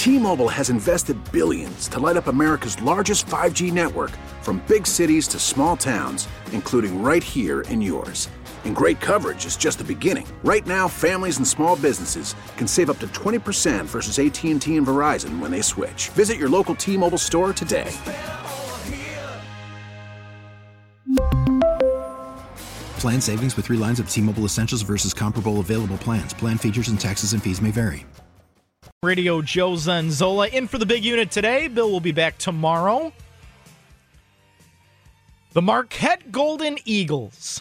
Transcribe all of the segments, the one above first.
T-Mobile has invested billions to light up America's largest 5G network, from big cities to small towns, including right here in yours. And great coverage is just the beginning. Right now, families and small businesses can save up to 20% versus AT&T and Verizon when they switch. Visit your local T-Mobile store today. Plan savings with 3 lines of T-Mobile Essentials versus comparable available plans. Plan features and taxes and fees may vary. Radio Joe Zanzola in for the big unit today. Bill will be back tomorrow. The Marquette Golden Eagles.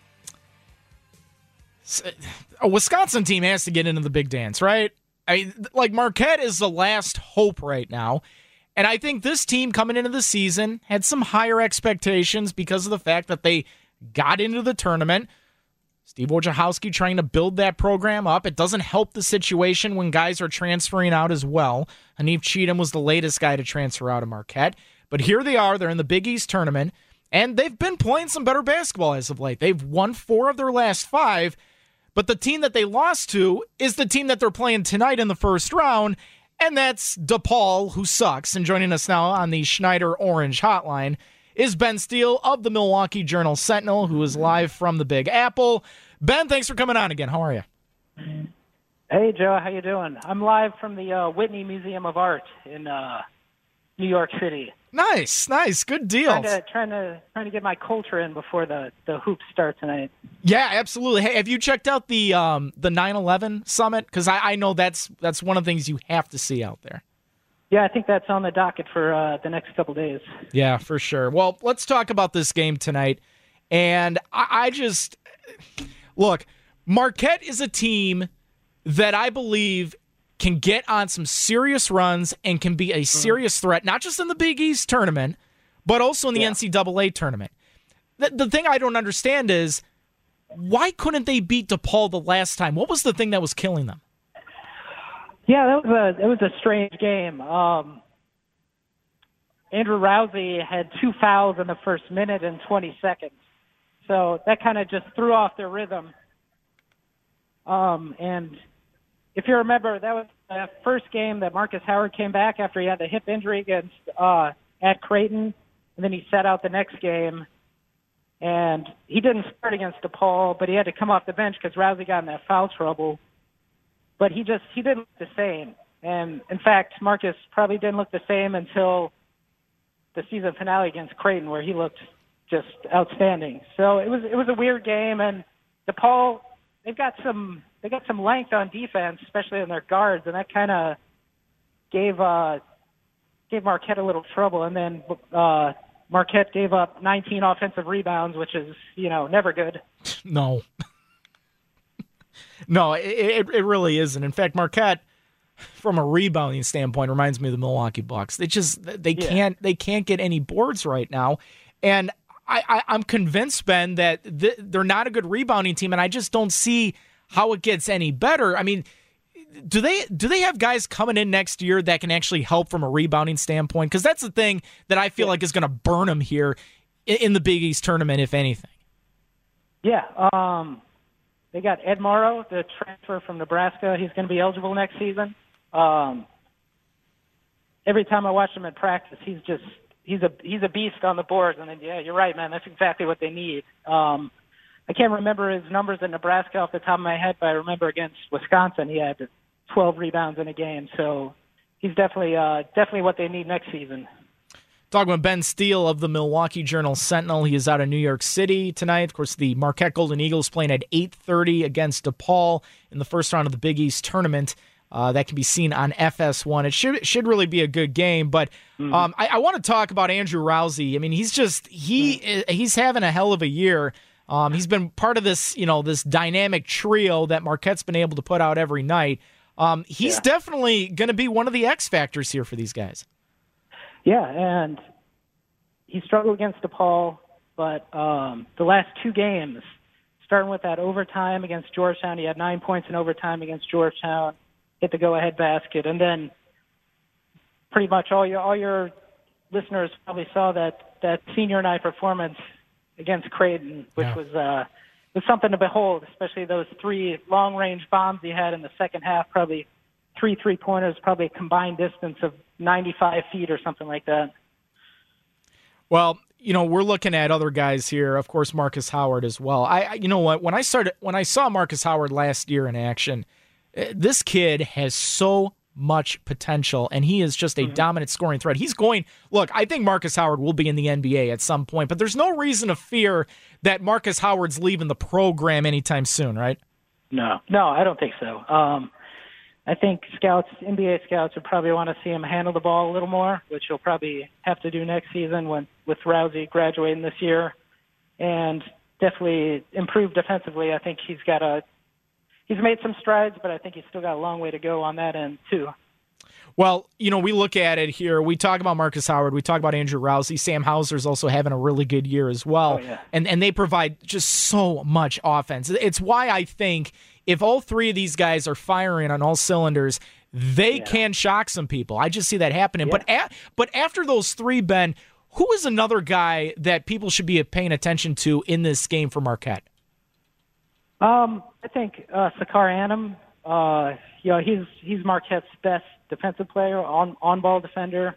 A Wisconsin team has to get into the big dance, right? Marquette is the last hope right now. And I think this team coming into the season had some higher expectations because of the fact that they got into the tournament. Steve Wojciechowski trying to build that program up. It doesn't help the situation when guys are transferring out as well. Hanif Cheatham was the latest guy to transfer out of Marquette. But here they are. They're in the Big East tournament, and they've been playing some better basketball as of late. They've won 4 of their last 5. But the team that they lost to is the team that they're playing tonight in the first round, and that's DePaul, who sucks. And joining us now on the Schneider Orange Hotline is Ben Steele of the Milwaukee Journal-Sentinel, who is live from the Big Apple. Ben, thanks for coming on again. How are you? Hey, Joe. How you doing? I'm live from the Whitney Museum of Art in New York City. Nice. Good deal. Trying to get my culture in before the hoops start tonight. Yeah, absolutely. Hey, have you checked out the 9/11 summit? Because I know that's one of the things you have to see out there. Yeah, I think that's on the docket for the next couple days. Yeah, for sure. Well, let's talk about this game tonight. And I just look, Marquette is a team that I believe can get on some serious runs and can be a serious threat, not just in the Big East tournament, but also in the NCAA tournament. The thing I don't understand is, why couldn't they beat DePaul the last time? What was the thing that was killing them? Yeah, it was a strange game. Andrew Rousey had 2 fouls in the first minute and 20 seconds. So that kind of just threw off their rhythm. And if you remember, that was the first game that Marcus Howard came back after he had the hip injury against at Creighton, and then he sat out the next game. And he didn't start against DePaul, but he had to come off the bench because Rousey got in that foul trouble. But he didn't look the same. And in fact, Marcus probably didn't look the same until the season finale against Creighton, where he looked just outstanding. So it was a weird game, and DePaul, they got some length on defense, especially in their guards, and that kind of gave Marquette a little trouble. And then Marquette gave up 19 offensive rebounds, which is, never good. No. No, it really isn't. In fact, Marquette, from a rebounding standpoint, reminds me of the Milwaukee Bucks. They can't get any boards right now, and I'm convinced, Ben, that they're not a good rebounding team, and I just don't see how it gets any better. I mean, do they have guys coming in next year that can actually help from a rebounding standpoint? Because that's the thing that I feel like is going to burn them here in the Big East tournament, if anything. Yeah, they got Ed Morrow, the transfer from Nebraska. He's going to be eligible next season. Every time I watch him in practice, he's a beast on the boards. And then, yeah, you're right, man. That's exactly what they need. I can't remember his numbers in Nebraska off the top of my head, but I remember against Wisconsin he had 12 rebounds in a game. So he's definitely what they need next season. Talking about Ben Steele of the Milwaukee Journal-Sentinel. He is out of New York City tonight. Of course, the Marquette Golden Eagles playing at 8:30 against DePaul in the first round of the Big East tournament. That can be seen on FS1. It should really be a good game. But I want to talk about Andrew Rousey. I mean, he's having a hell of a year. He's been part of this, this dynamic trio that Marquette's been able to put out every night. He's definitely going to be one of the X factors here for these guys. Yeah, and he struggled against DePaul, but the last 2 games, starting with that overtime against Georgetown, he had 9 points in overtime against Georgetown, hit the go-ahead basket, and then pretty much all your listeners probably saw that senior night performance against Creighton, which was something to behold, especially those 3 long-range bombs he had in the second half, probably three three-pointers, probably a combined distance of 95 feet or something like that. Well, we're looking at other guys here. Of course, Marcus Howard as well. You know what? When I saw Marcus Howard last year in action, this kid has so much potential, and he is just a dominant scoring threat. I think Marcus Howard will be in the NBA at some point, but there's no reason to fear that Marcus Howard's leaving the program anytime soon, right? No, I don't think so. I think NBA scouts would probably want to see him handle the ball a little more, which he'll probably have to do next season with Rousey graduating this year, and definitely improve defensively. I think he's made some strides, but I think he's still got a long way to go on that end too. Well, we look at it here. We talk about Marcus Howard. We talk about Andrew Rousey. Sam Hauser's also having a really good year as well. Oh, yeah. And they provide just so much offense. It's why I think if all three of these guys are firing on all cylinders, they can shock some people. I just see that happening. Yeah. But after those three, Ben, who is another guy that people should be paying attention to in this game for Marquette? I think Sakar Annam. He's Marquette's best defensive player, on-ball defender.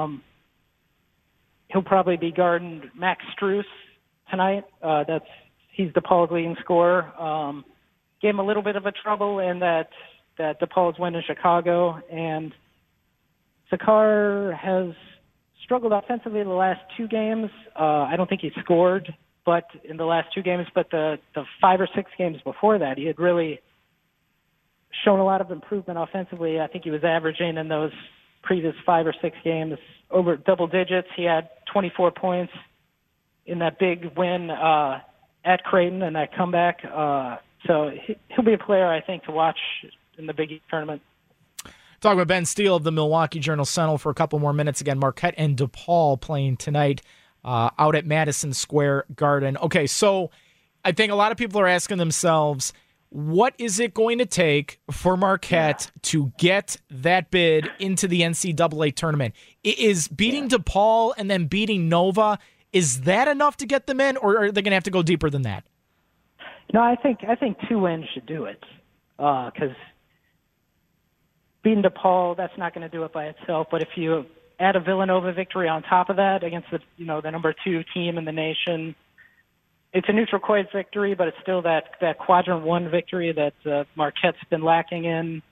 He'll probably be guarding Max Strus tonight. He's DePaul's leading scorer. Gave him a little bit of a trouble in that DePaul's win in Chicago, and Sakar has struggled offensively the last two games. I don't think he scored, but in the last two games, but the 5 or 6 games before that, he had really shown a lot of improvement offensively. I think he was averaging in those previous 5 or 6 games over double digits. He had 24 points in that big win at Creighton and that comeback. So he'll be a player, I think, to watch in the Big East tournament. Talking with Ben Steele of the Milwaukee Journal-Sentinel for a couple more minutes. Again, Marquette and DePaul playing tonight out at Madison Square Garden. Okay, so I think a lot of people are asking themselves, what is it going to take for Marquette to get that bid into the NCAA tournament? Is beating DePaul and then beating Nova, is that enough to get them in, or are they going to have to go deeper than that? No, I think 2 wins should do it, because beating DePaul, that's not going to do it by itself. But if you add a Villanova victory on top of that against the number 2 team in the nation, it's a neutral court victory, but it's still that quadrant 1 victory that Marquette's been lacking in.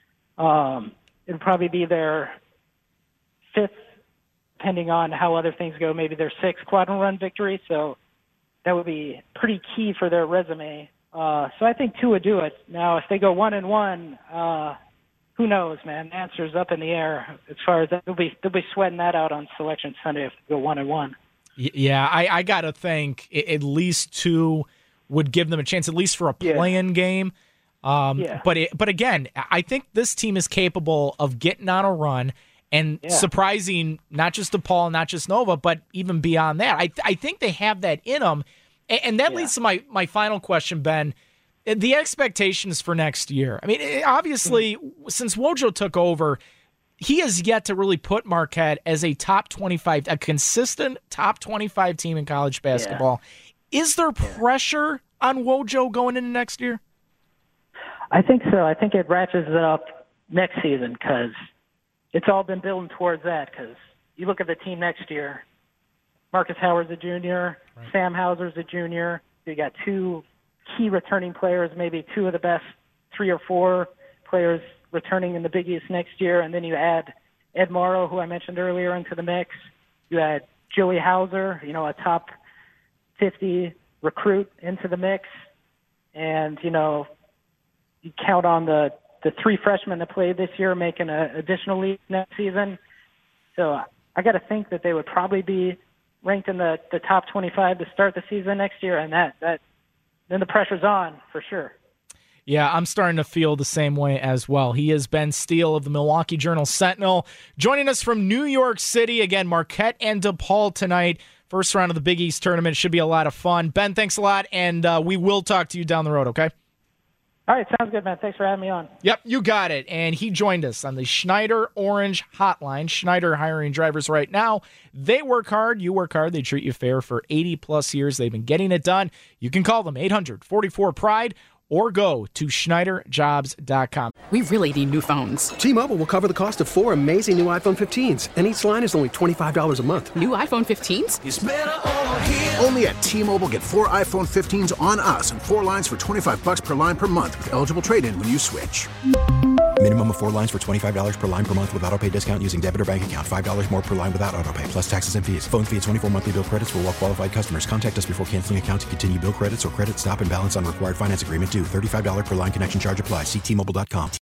It'll probably be their 5th, depending on how other things go, maybe their 6th quadrant run victory. So that would be pretty key for their resume. So I think 2 would do it. Now, if they go 1-1, who knows, man? The answer's up in the air as far as that. They'll be sweating that out on Selection Sunday if they go 1-1. Yeah, I got to think at least 2 would give them a chance, at least for a play-in game. But again, I think this team is capable of getting on a run and surprising not just DePaul, not just Nova, but even beyond that. I think they have that in them. And that leads to my final question, Ben. The expectations for next year. I mean, obviously, since Wojo took over, he has yet to really put Marquette as a consistent top 25 team in college basketball. Yeah. Is there pressure on Wojo going into next year? I think so. I think it ratchets it up next season because it's all been building towards that. Because you look at the team next year, Marcus Howard's a junior, right. Sam Hauser's a junior. You got 2 key returning players, maybe 2 of the best 3 or 4 players returning in the Big East next year, and then you add Ed Morrow, who I mentioned earlier, into the mix. You add Joey Hauser, a top 50 recruit into the mix, and you count on the 3 freshmen that played this year making an additional leap next season. So I got to think that they would probably be ranked in the top 25 to start the season next year, and that then the pressure's on for sure. Yeah, I'm starting to feel the same way as well. He is Ben Steele of the Milwaukee Journal-Sentinel, joining us from New York City. Again, Marquette and DePaul tonight. First round of the Big East tournament. Should be a lot of fun. Ben, thanks a lot, and we will talk to you down the road, okay? All right, sounds good, man. Thanks for having me on. Yep, you got it. And he joined us on the Schneider Orange Hotline. Schneider hiring drivers right now. They work hard. You work hard. They treat you fair for 80-plus years. They've been getting it done. You can call them 844-PRIDE or go to SchneiderJobs.com. We really need new phones. T-Mobile will cover the cost of 4 amazing new iPhone 15s, and each line is only $25 a month. New iPhone 15s? It's better over here. Only at T-Mobile, get 4 iPhone 15s on us and 4 lines for $25 per line per month with eligible trade-in when you switch. Minimum of 4 lines for $25 per line per month with autopay discount using debit or bank account. $5 more per line without autopay, plus taxes and fees. Phone fee at 24 monthly bill credits for well-qualified customers. Contact us before canceling account to continue bill credits or credit stop and balance on required finance agreement due. $35 per line connection charge applies. See T-Mobile.com.